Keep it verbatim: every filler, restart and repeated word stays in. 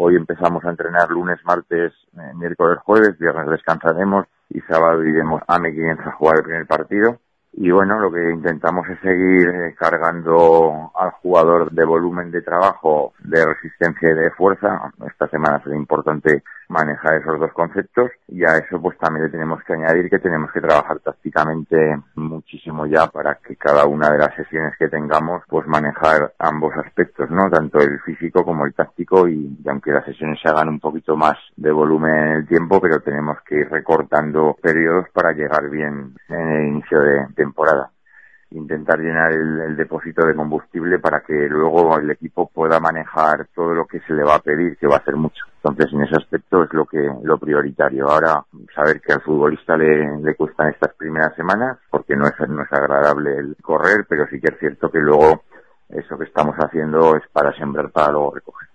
hoy empezamos a entrenar lunes, martes, eh, miércoles, jueves, viernes descansaremos y sábado iremos a Mequinenza a jugar el primer partido. Y bueno, lo que intentamos es seguir eh, cargando al jugador de volumen de trabajo, de resistencia y de fuerza. Esta semana será importante manejar esos dos conceptos y a eso pues también le tenemos que añadir que tenemos que trabajar tácticamente muchísimo ya para que cada una de las sesiones que tengamos pues manejar ambos aspectos, ¿no? Tanto el físico como el táctico y, y aunque las sesiones se hagan un poquito más de volumen en el tiempo, pero tenemos que ir recortando periodos para llegar bien en el inicio de temporada. Intentar llenar el, el depósito de combustible para que luego el equipo pueda manejar todo lo que se le va a pedir, que va a ser mucho. Entonces, en ese aspecto es lo que lo prioritario. Ahora, saber que al futbolista le, le cuestan estas primeras semanas, porque no es, no es agradable el correr, pero sí que es cierto que luego eso que estamos haciendo es para sembrar para luego recoger.